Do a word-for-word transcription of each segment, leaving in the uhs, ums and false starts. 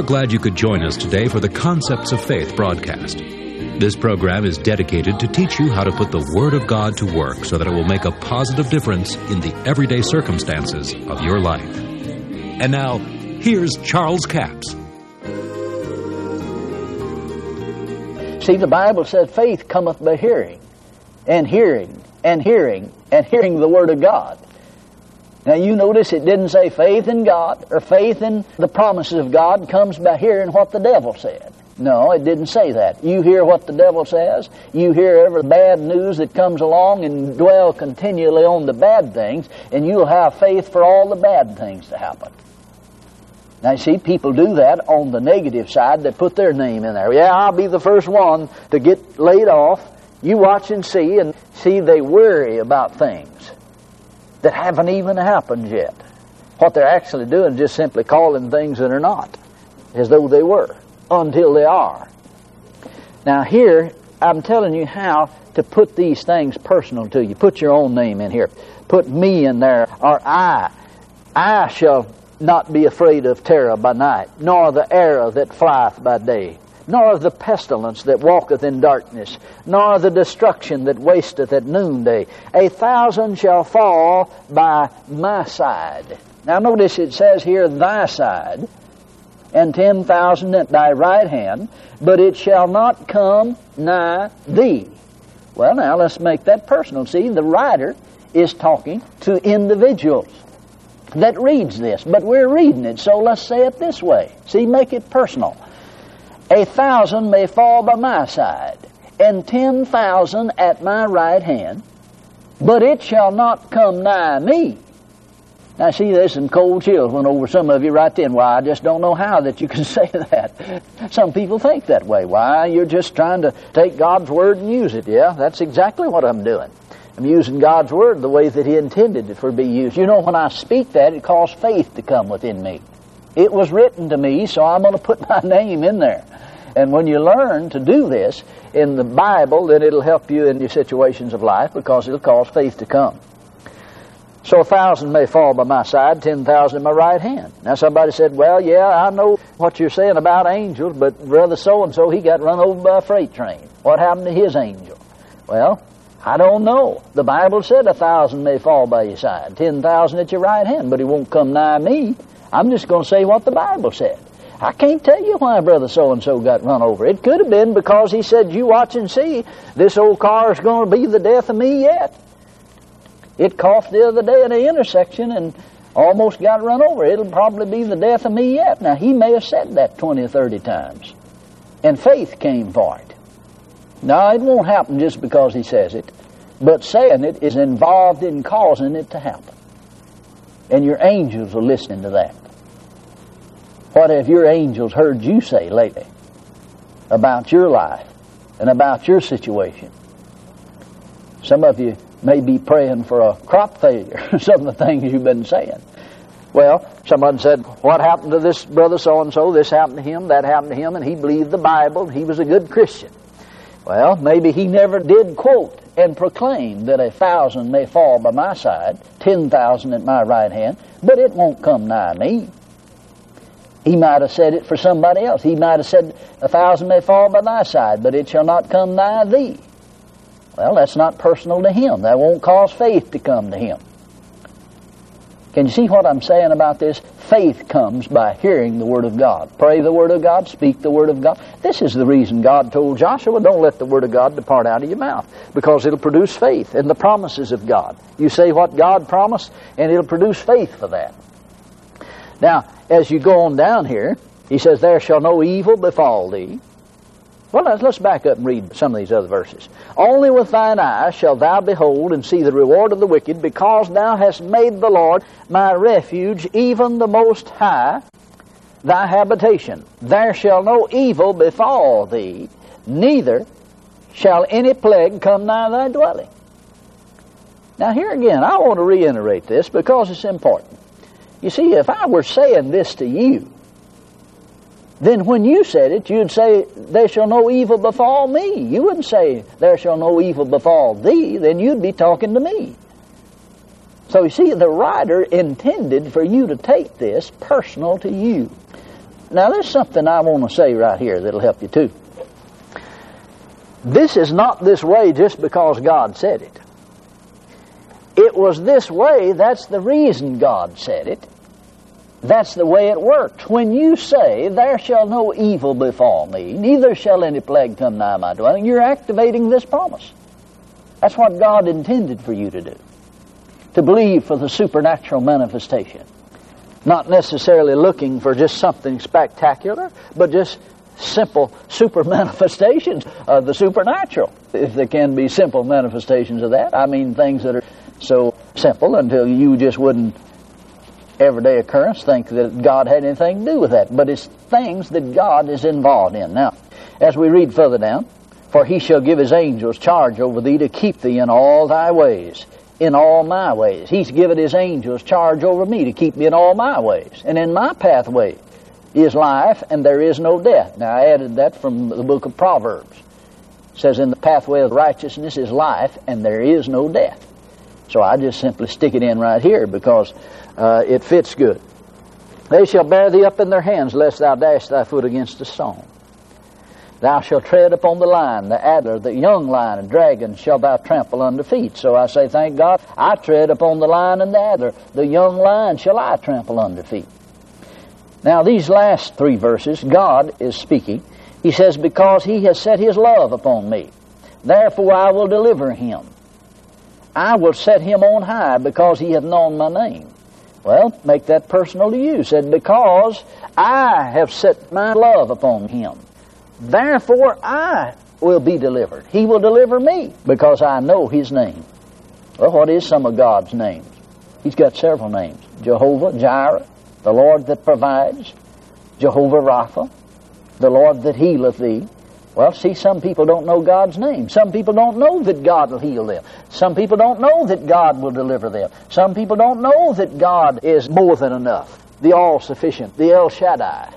glad you could join us today for the Concepts of Faith broadcast. This program is dedicated to teach you how to put the Word of God to work so that it will make a positive difference in the everyday circumstances of your life. And now, here's Charles Capps. See, the Bible said faith cometh by hearing, and hearing, and hearing, and hearing the Word of God. Now you notice it didn't say faith in God or faith in the promises of God comes by hearing what the devil said. No, it didn't say that. You hear what the devil says. You hear every bad news that comes along and dwell continually on the bad things, and you'll have faith for all the bad things to happen. Now you see, people do that on the negative side. They put their name in there. Yeah, I'll be the first one to get laid off. You watch and see, and see they worry about things that haven't even happened yet. What they're actually doing is just simply calling things that are not, as though they were, until they are. Now here, I'm telling you how to put these things personal to you. Put your own name in here. Put me in there, or I. I shall not be afraid of terror by night, nor the arrow that flieth by day, nor of the pestilence that walketh in darkness, nor the destruction that wasteth at noonday. A thousand shall fall by my side. Now notice it says here, thy side, and ten thousand at thy right hand, but it shall not come nigh thee. Well, now let's make that personal. See, the writer is talking to individuals that reads this, but we're reading it, so let's say it this way. See, make it personal. A thousand may fall by my side, and ten thousand at my right hand, but it shall not come nigh me. Now see, there's some cold chills went over some of you right then. Why, I just don't know how that you can say that. Some people think that way. Why, you're just trying to take God's Word and use it. Yeah, that's exactly what I'm doing. I'm using God's Word the way that He intended it for to be used. You know, when I speak that, it caused faith to come within me. It was written to me, so I'm going to put my name in there. And when you learn to do this in the Bible, then it'll help you in your situations of life because it'll cause faith to come. So a thousand may fall by my side, ten thousand at my right hand. Now somebody said, well, yeah, I know what you're saying about angels, but brother so-and-so, he got run over by a freight train. What happened to his angel? Well, I don't know. The Bible said a thousand may fall by your side, ten thousand at your right hand, but he won't come nigh me. I'm just going to say what the Bible said. I can't tell you why brother so-and-so got run over. It could have been because he said, you watch and see, this old car is going to be the death of me yet. It coughed the other day at an intersection and almost got run over. It'll probably be the death of me yet. Now, he may have said that twenty or thirty times. And faith came for it. Now, it won't happen just because he says it, but saying it is involved in causing it to happen. And your angels are listening to that. What have your angels heard you say lately about your life and about your situation? Some of you may be praying for a crop failure, some of the things you've been saying. Well, someone said, what happened to this brother so-and-so? This happened to him, that happened to him, and he believed the Bible, he was a good Christian. Well, maybe he never did quote and proclaim that a thousand may fall by my side, ten thousand at my right hand, but it won't come nigh me. He might have said it for somebody else. He might have said, a thousand may fall by thy side, but it shall not come nigh thee. Well, that's not personal to him. That won't cause faith to come to him. Can you see what I'm saying about this? Faith comes by hearing the Word of God. Pray the Word of God, speak the Word of God. This is the reason God told Joshua, don't let the Word of God depart out of your mouth, because it'll produce faith in the promises of God. You say what God promised, and it'll produce faith for that. Now, as you go on down here, he says, there shall no evil befall thee. Well, let's, let's back up and read some of these other verses. Only with thine eyes shalt thou behold and see the reward of the wicked, because thou hast made the Lord my refuge, even the Most High, thy habitation. There shall no evil befall thee, neither shall any plague come nigh thy dwelling. Now here again, I want to reiterate this because it's important. You see, if I were saying this to you, then when you said it, you'd say, there shall no evil befall me. You wouldn't say, there shall no evil befall thee. Then you'd be talking to me. So you see, the writer intended for you to take this personal to you. Now, there's something I want to say right here that'll help you too. This is not this way just because God said it. It was this way, that's the reason God said it. That's the way it works. When you say, there shall no evil befall me, neither shall any plague come nigh my dwelling, you're activating this promise. That's what God intended for you to do. To believe for the supernatural manifestation. Not necessarily looking for just something spectacular, but just simple super manifestations of the supernatural. If there can be simple manifestations of that, I mean things that are so simple until you just wouldn't, everyday occurrence, think that God had anything to do with that. But it's things that God is involved in. Now, as we read further down, for he shall give his angels charge over thee to keep thee in all thy ways, in all my ways. He's given his angels charge over me to keep me in all my ways. And in my pathway is life, and there is no death. Now, I added that from the book of Proverbs. It says, in the pathway of righteousness is life, and there is no death. So I just simply stick it in right here because uh, it fits good. They shall bear thee up in their hands, lest thou dash thy foot against a stone. Thou shalt tread upon the lion, the adder, the young lion, and dragon shall thou trample under feet. So I say, thank God, I tread upon the lion and the adder. The young lion shall I trample under feet. Now, these last three verses, God is speaking. He says, because he has set his love upon me, therefore I will deliver him. I will set him on high because he hath known my name. Well, make that personal to you. Said, because I have set my love upon him, therefore I will be delivered. He will deliver me because I know his name. Well, what is some of God's names? He's got several names. Jehovah Jireh, the Lord that provides. Jehovah Rapha, the Lord that healeth thee. Well, see, some people don't know God's name. Some people don't know that God will heal them. Some people don't know that God will deliver them. Some people don't know that God is more than enough, the all-sufficient, the El Shaddai.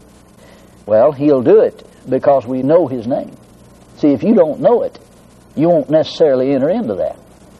Well, he'll do it because we know his name. See, if you don't know it, you won't necessarily enter into that.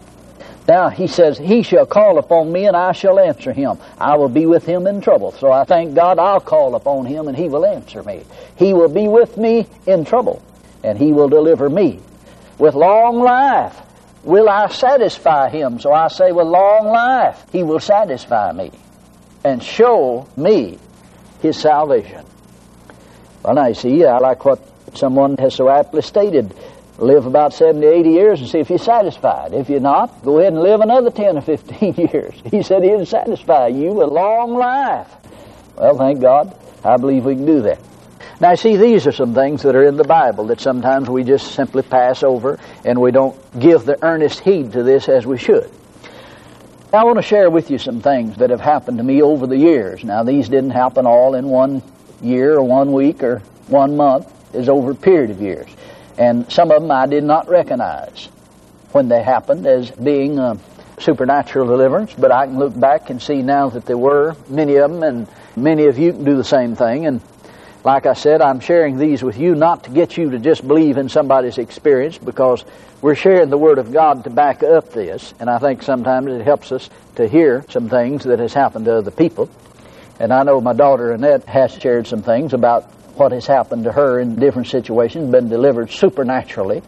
Now, he says, he shall call upon me and I shall answer him. I will be with him in trouble. So I thank God I'll call upon him and he will answer me. He will be with me in trouble and he will deliver me. With long life will I satisfy him. So I say, with long life he will satisfy me and show me his salvation. Well, now you see, I like what someone has so aptly stated. Live about seventy, eighty years and see if you're satisfied. If you're not, go ahead and live another ten or fifteen years. He said he'll satisfy you with long life. Well, thank God, I believe we can do that. Now, see, these are some things that are in the Bible that sometimes we just simply pass over and we don't give the earnest heed to this as we should. Now, I want to share with you some things that have happened to me over the years. Now, these didn't happen all in one year or one week or one month. It's over a period of years. And some of them I did not recognize when they happened as being a supernatural deliverance. But I can look back and see now that there were many of them, and many of you can do the same thing. And like I said, I'm sharing these with you not to get you to just believe in somebody's experience, because we're sharing the Word of God to back up this. And I think sometimes it helps us to hear some things that has happened to other people. And I know my daughter Annette has shared some things about what has happened to her in different situations, been delivered supernaturally.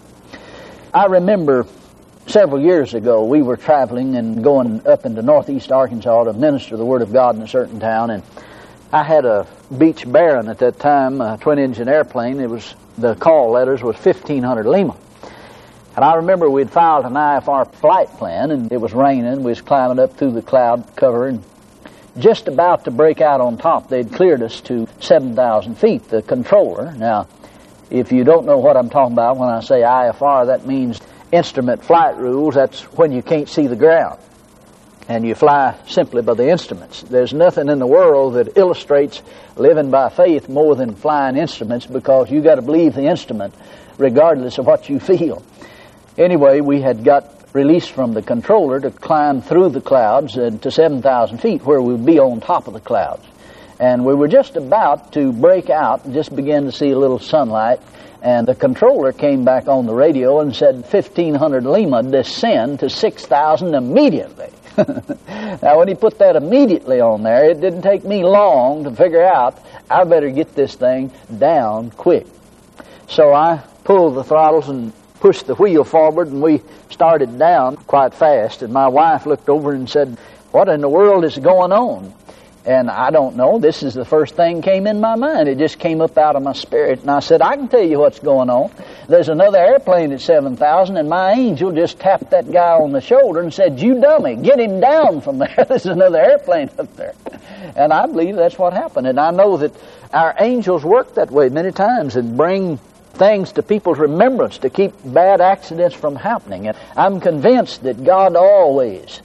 I remember several years ago, we were traveling and going up into northeast Arkansas to minister the Word of God in a certain town, and I had a Beech Baron at that time, a twin-engine airplane. It was, the call letters was fifteen hundred Lima. And I remember we'd filed an I F R flight plan, and it was raining. We was climbing up through the cloud cover, and just about to break out on top, they'd cleared us to seven thousand feet, the controller. Now, if you don't know what I'm talking about when I say I F R, that means instrument flight rules. That's when you can't see the ground, and you fly simply by the instruments. There's nothing in the world that illustrates living by faith more than flying instruments, because you got to believe the instrument regardless of what you feel. Anyway, we had got released from the controller to climb through the clouds and to seven thousand feet, where we would be on top of the clouds. And we were just about to break out and just begin to see a little sunlight, and the controller came back on the radio and said fifteen hundred Lima, descend to six thousand immediately. Now, when he put that immediately on there, it didn't take me long to figure out I better get this thing down quick. So I pulled the throttles and pushed the wheel forward, and we started down quite fast. And my wife looked over and said, "What in the world is going on?" And I don't know. This is the first thing came in my mind. It just came up out of my spirit. And I said, "I can tell you what's going on. There's another airplane at seven thousand, and my angel just tapped that guy on the shoulder and said, 'You dummy, get him down from there. There's another airplane up there.'" And I believe that's what happened. And I know that our angels work that way many times and bring things to people's remembrance to keep bad accidents from happening. And I'm convinced that God always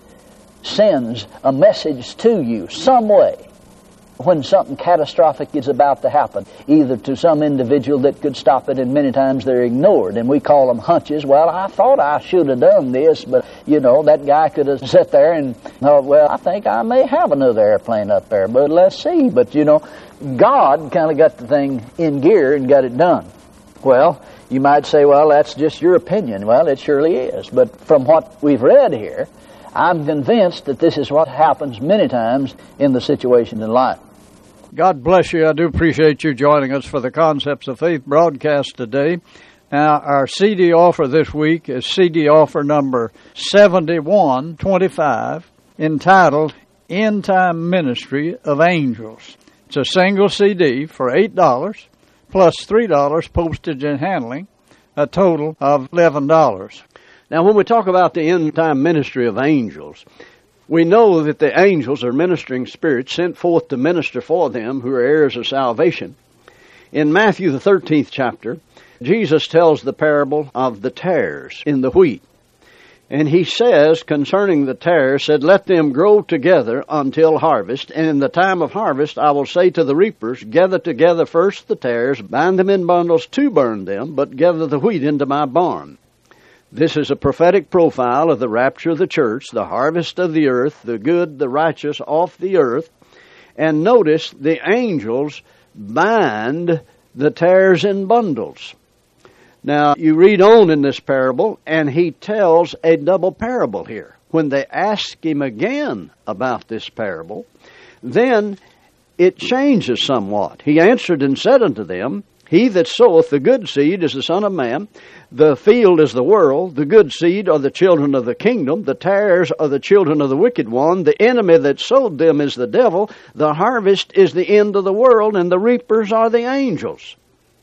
sends a message to you some way when something catastrophic is about to happen, either to some individual that could stop it, and many times they're ignored, and we call them hunches. Well, I thought I should have done this, but, you know, that guy could have sat there and thought, well, I think I may have another airplane up there, but let's see. But, you know, God kind of got the thing in gear and got it done. Well, you might say, well, that's just your opinion. Well, it surely is. But from what we've read here, I'm convinced that this is what happens many times in the situations in life. God bless you. I do appreciate you joining us for the Concepts of Faith broadcast today. Now, our C D offer this week is C D offer number seventy-one twenty-five, entitled End Time Ministry of Angels. It's a single C D for eight dollars, plus three dollars postage and handling, a total of eleven dollars. Now, when we talk about the end-time ministry of angels, we know that the angels are ministering spirits sent forth to minister for them who are heirs of salvation. In Matthew, the thirteenth chapter, Jesus tells the parable of the tares in the wheat. And he says, concerning the tares, said, "Let them grow together until harvest. And in the time of harvest I will say to the reapers, Gather together first the tares, bind them in bundles to burn them, but gather the wheat into my barn." This is a prophetic profile of the rapture of the church, the harvest of the earth, the good, the righteous off the earth. And notice the angels bind the tares in bundles. Now, you read on in this parable, and he tells a double parable here. When they ask him again about this parable, then it changes somewhat. He answered and said unto them, "He that soweth the good seed is the Son of Man. The field is the world. The good seed are the children of the kingdom. The tares are the children of the wicked one. The enemy that sowed them is the devil. The harvest is the end of the world, and the reapers are the angels."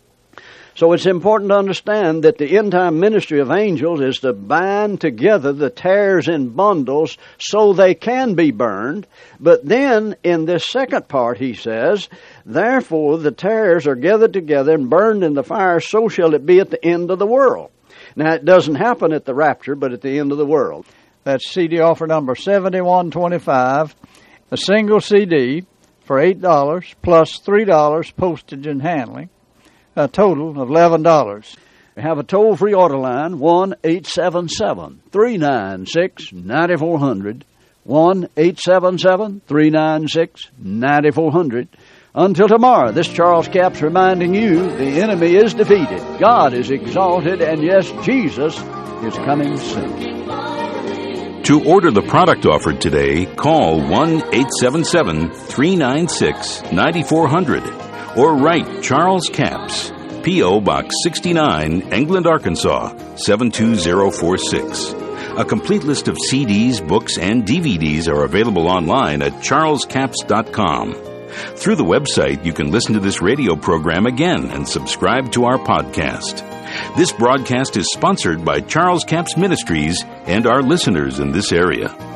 So it's important to understand that the end-time ministry of angels is to bind together the tares in bundles so they can be burned. But then, in this second part, he says, "Therefore the tares are gathered together and burned in the fire, so shall it be at the end of the world." Now, it doesn't happen at the rapture, but at the end of the world. That's C D offer number seventy-one twenty-five, a single C D for eight dollars, plus three dollars postage and handling, a total of eleven dollars. We have a toll-free order line, one eight seven seven, three nine six, nine four zero zero, one eight seven seven, three nine six, nine four zero zero. Until tomorrow, this Charles Capps reminding you the enemy is defeated, God is exalted, and yes, Jesus is coming soon. To order the product offered today, call one eight seven seven, three nine six, nine four zero zero or write Charles Capps, P O Box sixty-nine, England, Arkansas, seven two zero four six. A complete list of C Ds, books, and D V Ds are available online at charles capps dot com. Through the website, you can listen to this radio program again and subscribe to our podcast. This broadcast is sponsored by Charles Capps Ministries and our listeners in this area.